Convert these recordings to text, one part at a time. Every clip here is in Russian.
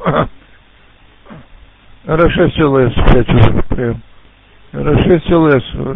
R6 LS 5 уже прием. R6 LS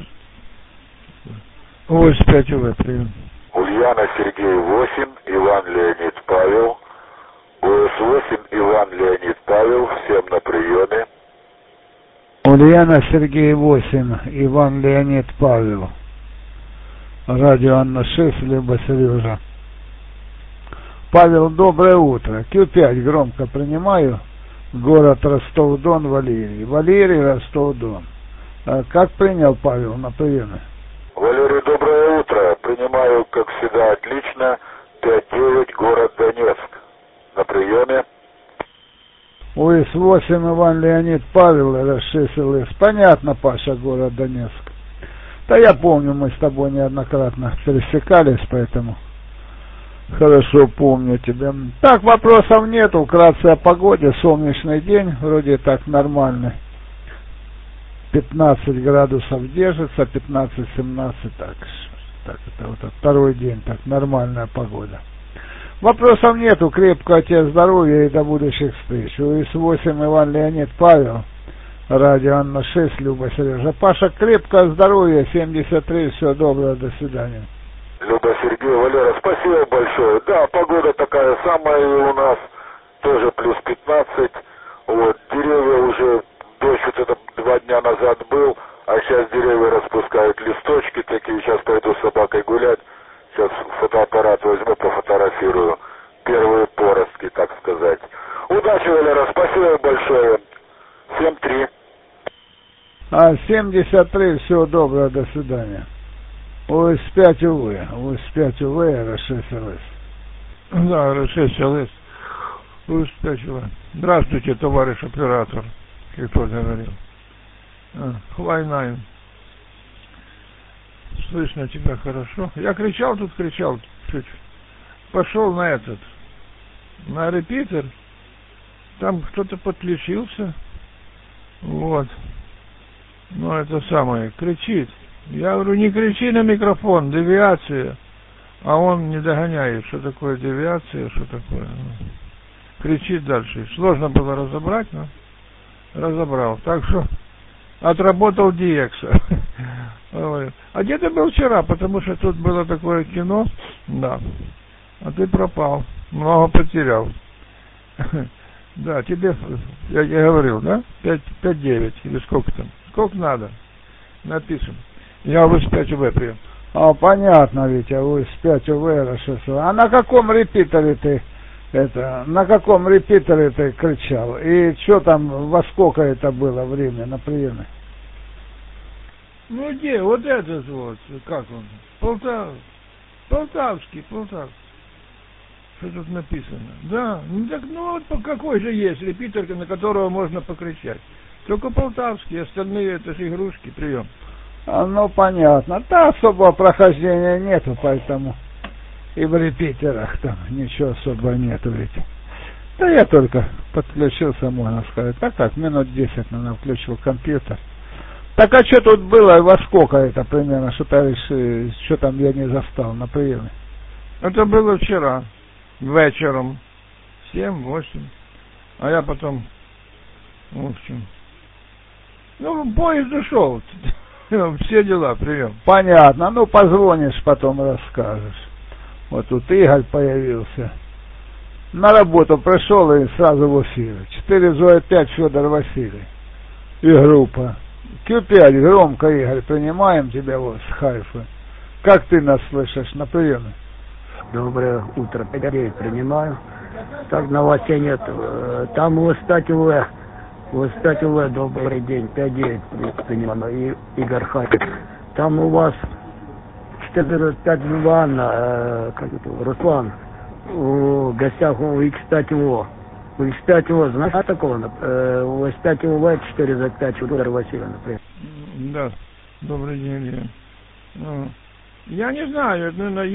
85 УВ прием. Ульяна Сергей 8, Иван Леонид Павел. УС-8, Иван Леонид Павел, всем на приеме. Ульяна Сергей 8, Иван Леонид Павел. Радио Анна 6, либо Сережа. Павел, доброе утро. Q5 громко принимаю. Город Ростов-Дон, Валерий. Валерий, Ростов-Дон. Как принял Павел на приеме? Валерий, доброе утро. Принимаю, как всегда, отлично. 5-9, город Донецк. На приеме. УС-8, Иван Леонид Павел, R6 ЛС. Понятно, Паша, город Донецк. Да я помню, мы с тобой неоднократно пересекались, поэтому хорошо помню тебя. Так, вопросов нету. Вкратце о погоде. Солнечный день, вроде так нормальный. 15 градусов держится, 15-17, так это вот второй день, так нормальная погода. Вопросов нету, крепкого тебе здоровья и до будущих встреч. УС-8, Иван Леонид Павел, радио Анна 6, Люба Сережа. Паша, крепкого здоровья, 73, всего доброго, до свидания. Люба Сергей, Валера, спасибо большое. Да, погода такая самая и у нас, тоже плюс 15. Вот, деревья уже, дождь вот это 2 дня назад был, а сейчас деревья распускают листочки такие. Сейчас пойду с собакой гулять. Сейчас фотоаппарат возьму, пофотографирую. Первые поростки, так сказать. Удачи, Валера, спасибо большое. 7-3. 73, всего доброго, до свидания. УС-5 УВ, УС-5 УВ, R6 ЛС. Да, R6 ЛС. УС-5 УВ. Здравствуйте, товарищ оператор, как тот говорил. Хвайнайн. Слышно тебя хорошо. Я кричал чуть. Пошел на репитер. Там кто-то подключился. Вот. Ну, это самое, кричит. Я говорю, не кричи на микрофон, девиация. А он не догоняет, что такое девиация, что такое. Кричит дальше. Сложно было разобрать, но разобрал. Так что отработал DX. А где ты был вчера? Потому что тут было такое кино. Да. А ты пропал. Много потерял. Да, тебе, я говорил, да? 5-9 или сколько там? Сколько надо? Напишем. Я УС-5 УВ прием. Понятно, Витя, УС-5 УВ, R6. А на каком репитере ты кричал? И что там, во сколько это было время на приеме? Ну где, вот этот вот, как он? Полтавский. Что тут написано? Да, ну так, ну вот какой же есть репитер, на которого можно покричать? Только полтавский, остальные это же игрушки, прием. Ну понятно, да, особого прохождения нету, поэтому и в репитерах там ничего особо нету ведь. Да я только подключился, можно сказать. Так, минут 10, наверное, включил компьютер. Так а что тут было, во сколько это примерно, что там я не застал на приеме? Это было вчера, вечером, 7-8, а я потом, в общем, поезд ушел, все дела, прием. Понятно, ну позвонишь, потом расскажешь. Вот тут Игорь появился. На работу пришел и сразу в эфир. 4 Зоя 5 Федор Василий. И группа. Q5, громко, Игорь, принимаем тебя вот с Хайфы. Как ты нас слышишь на приеме? Доброе утро, 5-9 принимаю. Так, новостей нет. Там УС-5 УВ, добрый день, 5-9 принимаю. Игорь Хайф. Там у вас 4-5 Руслан. В гостях у X5 УВ. У X5 УВ, знаешь такого? У X5 УВ 4-5 Федор Василий, например. Да, добрый день. Я не знаю, наверное,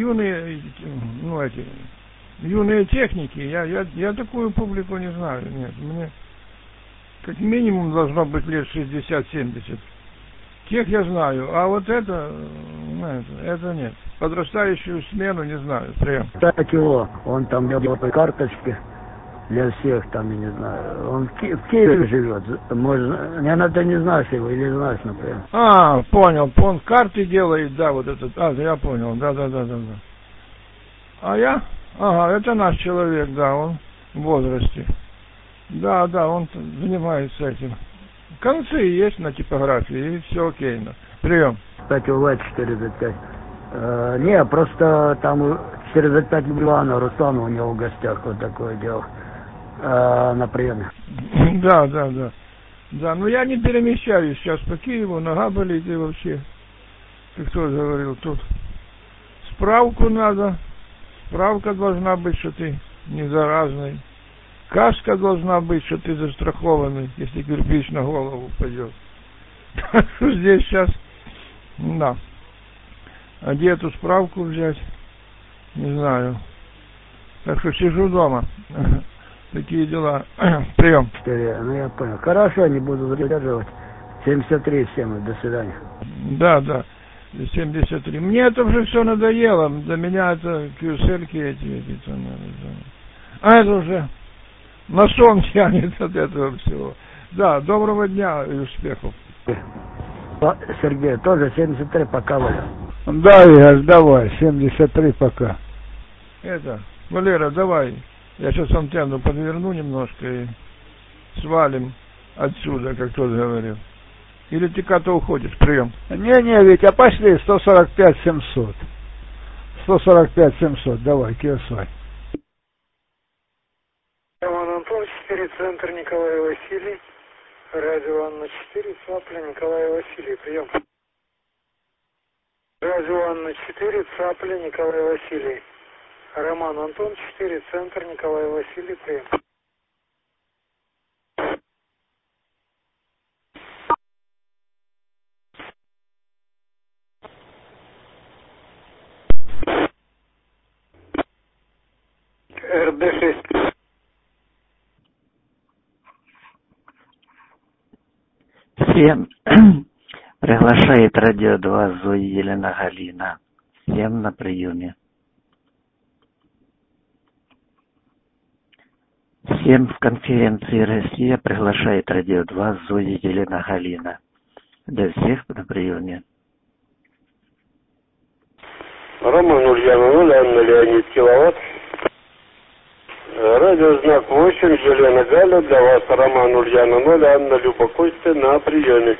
юные техники, я такую публику не знаю, нет, мне как минимум должно быть лет 60-70. Тех я знаю, а вот это нет. Подрастающую смену не знаю, прием. Кстати, он там делает карточки, для всех там, я не знаю. Он в Киеве живет. Может, я ты не знаешь его или знаешь, например. Понял. Он карты делает, да, вот этот. Я понял. Да. А я? Ага, это наш человек, да, он в возрасте. Да, он занимается этим. Концы есть на типографии, и все окей. Прием. Кстати, бывает 4 за 5. Не, просто там 4 за 5 Руслан у него в гостях вот такое дело. На приеме. Да. Да, но я не перемещаюсь сейчас по Киеву, нога болит и вообще. Ты кто говорил тут? Справку надо. Справка должна быть, что ты не заразный. Каска должна быть, что ты застрахованный, если кирпич на голову упадет. Здесь сейчас, да. А где эту справку взять? Не знаю. Так что сижу дома. Такие дела. Прием. Ну я понял. Хорошо, не буду задерживать. 73 всем, до свидания. Да. 73. Мне это уже все надоело. Для меня это QSL-ки эти. Это уже на сон тянет от этого всего. Да, доброго дня и успехов. Сергей, тоже 73 пока, Валя. Да, Игорь, давай, 73 пока. Валера, давай. Я сейчас антенну подверну немножко и свалим отсюда, как тот говорил. Или ты как-то уходишь? Прием. Не, Витя, пошли, 145-700. 145-700, давай, кирсай. Роман Антон, 4, центр Николай Василий. Радио Анна 4, Цапля Николай Василий, прием. Радио Анна 4, Цапля Николай Василий. Роман Антон, 4, центр Николай Василий, прием. РД-6. Всем приглашает радио 2 Зоя Елена Галина. Всем на приеме. Всем в конференции Россия приглашает радио 2 Зоя Елена Галина. Для всех на приеме. Роман Ульянов 0, Анна Леонид Киловатт. Радиознак 8, Елена Галя, для вас Роман Ульяна 0, Анна Люба Костя на приеме.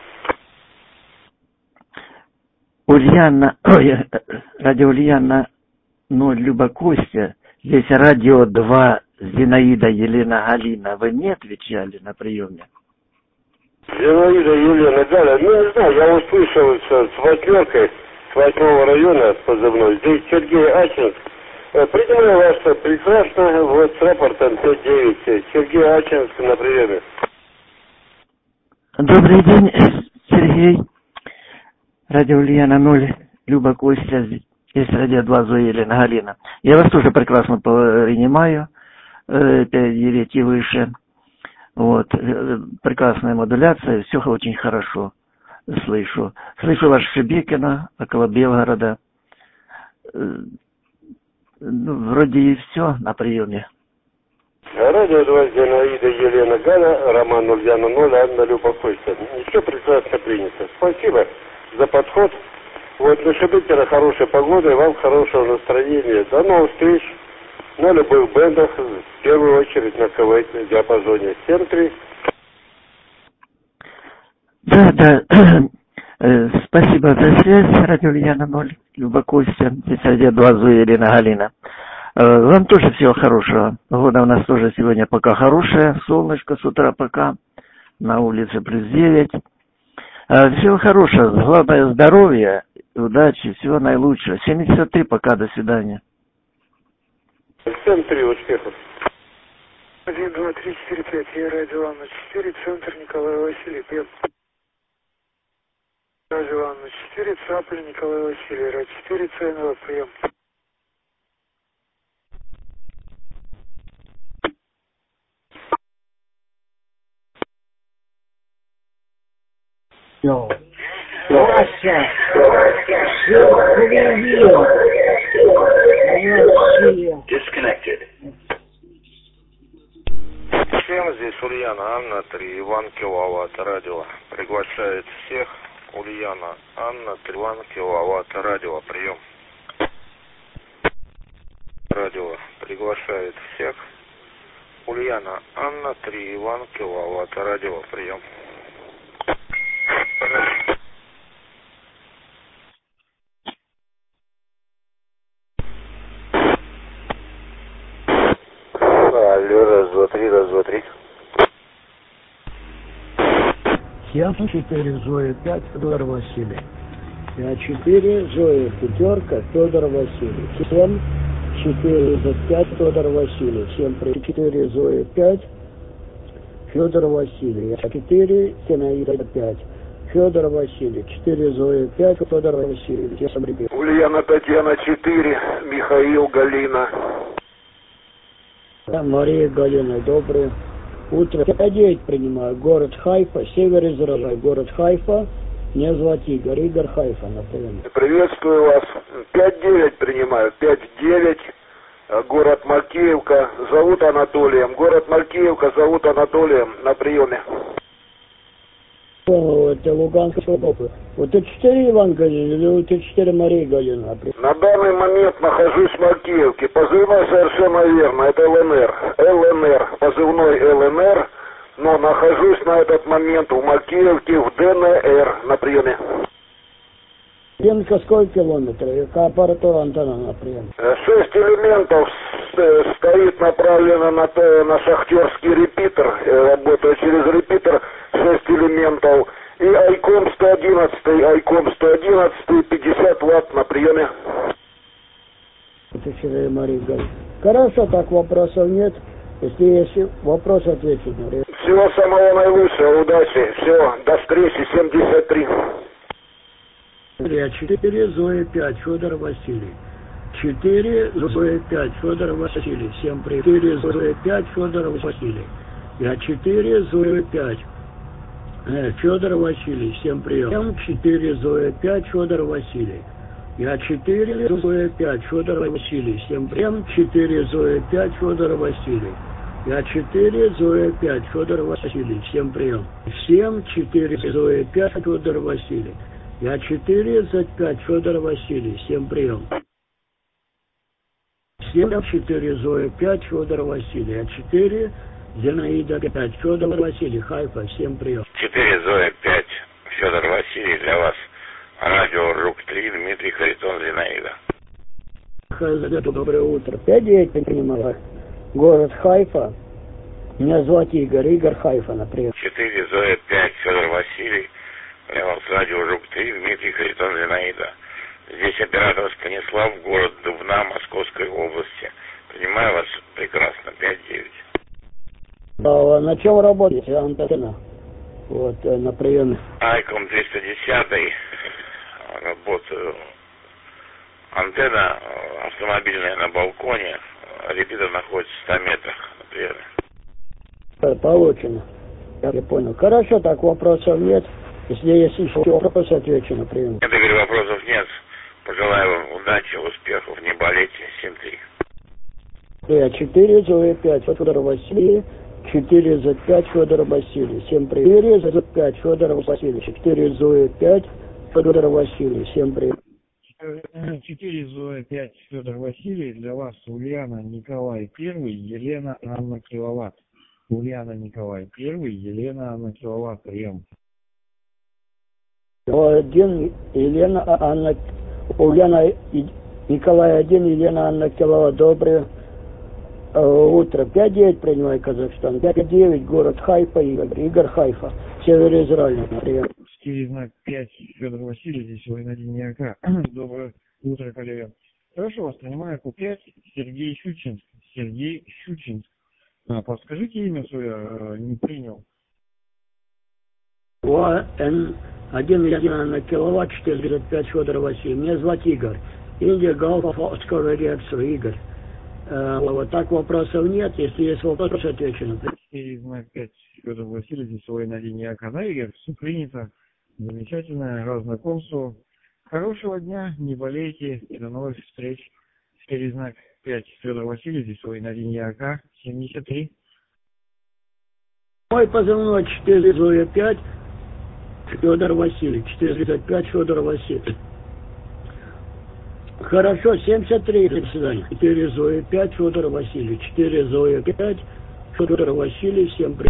Радио Ульяна 0, Люба Костя. Здесь радио 2, Зинаида Елена Галина. Вы не отвечали на приеме? Зинаида Елена Галя, не знаю, я услышал с 8-кой, с 8-го района позывной. Здесь Сергей Ачинск. Принимаю вас прекрасно, вот с рапортом 5-9. Сергей Ачинск на приеме. Добрый день, Сергей. Радио Ульяна 0, Люба Костя. Здесь радио 2 Зоя Елена Галина. Я вас тоже прекрасно принимаю. 5-9 и выше. Вот. Прекрасная модуляция. Все очень хорошо слышу. Слышу ваш Шебекина около Белгорода. Вроде и все на приеме. Радио 2 Зинаида Елена Галя, Роман Ульяна 0, Анна Люба Костя. Все прекрасно принято. Спасибо за подход. Вот на Шебекина хорошая погода и вам хорошего настроения. До новых встреч на любых бендах, в первую очередь на КВ диапазоне 7-3. Да. Спасибо за связь, радио Ульяна 0, Люба Костя, здесь радио 2 Зоя Елена Галина. Вам тоже всего хорошего. Погода у нас тоже сегодня пока хорошая, солнышко с утра пока, на улице +9. Всего хорошего, главное здоровья, удачи, всего наилучшего. 73 пока, до свидания. 7-3, успехов. 1, 2, 3, 4, 5, я радио Анна 4, центр Николай Василий, прием. Радио Анна 4, Цапля Николай Василий, радио 4, ЦНВ, прием. Вася, Disconnected. всем, здесь Ульяна Анна, 3 Иван киловатт, радио. Приглашает всех. Ульяна Анна, 3 Иван киловатт, радио, прием. Радио приглашает всех. Ульяна Анна, 3 Иван киловатт, радио, прием. Алло, раз, два, три, раз, два, три. 7-4 Зоя 5 Федор Василий. 5-4 Зоя пятерка Федор Василий. 7-4 5 Федор Василий. 7-4 Зоя 5 Федор Василий. 4 Зинаида 5 Федор Василий. 4 Зоя 5 Федор Василий. Ульяна Татьяна 4 Михаил Галина. Мария Галина, доброе утро. 5-9 принимаю. Город Хайфа, север Израиля. Город Хайфа. Меня зовут Игорь. Игорь Хайфа, например. Приветствую вас. 5-9 принимаю. 5-9. Город Макеевка. Зовут Анатолием. Город Макеевка. Зовут Анатолием. На приеме. Это Луганская область. Вот это 4 Иван Галин или вот это 4 Мария Галина? На данный момент нахожусь в Макеевке. Позывной совершенно верно. Это ЛНР. ЛНР. Позывной ЛНР. Но нахожусь на этот момент в Макеевке в ДНР на приеме. Ленка сколько километров? Какая аппаратура антенна на прием? 6 элементов стоит направлено на шахтерский репитер. Работаю через репитер. 6 элементов. И Айком 111, 50 ватт на приеме. Это 4 Мария Галина. Хорошо, так вопросов нет. Если есть вопрос, отвечу. Всего самого наилучшего, удачи. Все, до встречи, 73. 4 Зоя 5 Федор Василий. 4 Зоя 5 Федор Василий. 7 привет. 4 Зоя 5 Федор Василий. Я 4 Зоя 5 Федор Василий. Всем прием. 4 Зоя 5 Федор Василий. Я 4 Зоя 5 Федор Василий. Всем прием. 4 Зоя 5 Федор Василий. Я 4 Зоя 5 Федор Василий. Всем прием. 4 Зоя 5 Федор Василий. Я 4 за 5 Федор Василий. Всем прием. 4 Зоя 5 Федор Василий. Я 4 Зинаида 5 Федор Василий. Хайфа. Всем прием. 4 Зоя 5 Федор Василий для вас. Радио РУК-3 Дмитрий Харитон Зинаида. Доброе утро. 5-9 принимаю. Город Хайфа. Меня зовут Игорь. Игорь Хайфа, например. 4 Зоя 5 Федор Василий. Для вас радио РУК-3 Дмитрий Харитон Зинаида. Здесь оператор Станислав, город Дубна, Московской области. Принимаю вас прекрасно. 5-9. А на чем работаете, антенна? Вот, на приеме. Айком 210 работаю. Антенна автомобильная на балконе. Репитер находится в 100 метрах на приеме. Получено. Я понял. Хорошо, так вопросов нет. Если есть еще вопросы, отвечу на прием. Нет, Игорь, вопросов нет. Пожелаю вам удачи, успехов, не болейте. 7-3. Я 4 Зоя 5 Федор Василий. 4 за 5 Федор Василий. 7 привет. 4 за 5 Федор Василий. 4 Зоя 5 Федор Василий. 7 привет. 4 Зоя 5 Федор Василий. Для вас Ульяна Николай 1, Елена Анна киловатт. Ульяна Николай 1, Елена Анна киловатт. Прием. 1 Елена Анна. Ульяна Николай 1, Елена Анна киловатт. Доброе утро. 5-9 принимай Казахстан. 5-9 город Хайфа. Игорь Хайфа. Север Израиля. Прием. 4 знак 5 Федор Василий. Здесь военный АК. Доброе утро, коллега. Хорошо, вас принимаю Q5 Сергей Щучинск. Сергей Щучинск. Подскажите имя свое, не принял. N1 на киловатт 4,5 Федор Василий. Меня зовут Игорь. Индия, Галфа, скорая реакция, Игорь. Вот так вопросов нет. Если есть вопросы, отвечу на 4 знак 5 Федор Василий. Здесь военный АК. Да, Игорь, все принято. Замечательно. Рад знакомству. Хорошего дня, не болейте и до новых встреч. 4 знак 5 Федор Василий. Здесь военный АК. 73. Мой позывной 405 Федор Василий. 405 Федор Василий. Хорошо, 73, до свидания. 405 Федор Василий. 405 Федор Василий, всем привет.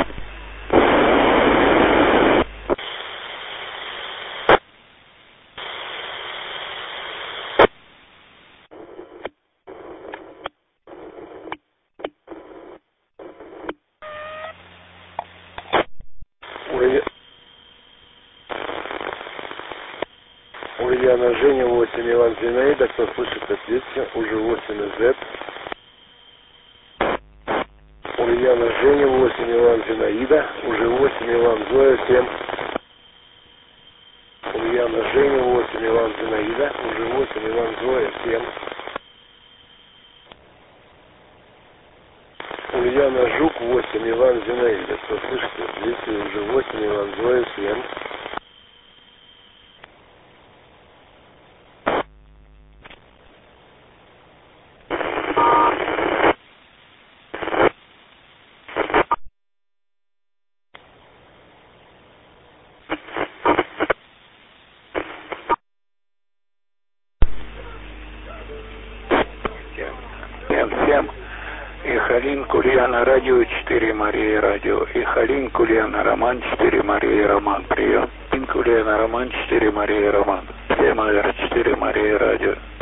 Ульяна Женя 8 Иван Зинаида, кто слышит, ответьте, уже 8 Z. Ульяна Женя 8 Иван Зинаида, уже 8 Иван Зоя 7. Ульяна Женя 8 Иван Зинаида, уже 8 Иван Зоя 7. Ульяна Жук 8 Иван Зинаида, кто слышит, ответьте, уже 8 Иван Зоя 7. Всем. Ихалин Кульяна радио 4 Мария радио. Ихалин Кульяна Роман 4 Мария Роман. Прием. Кульяна Роман 4 Мария Роман. Всем АР 4 Мария радио.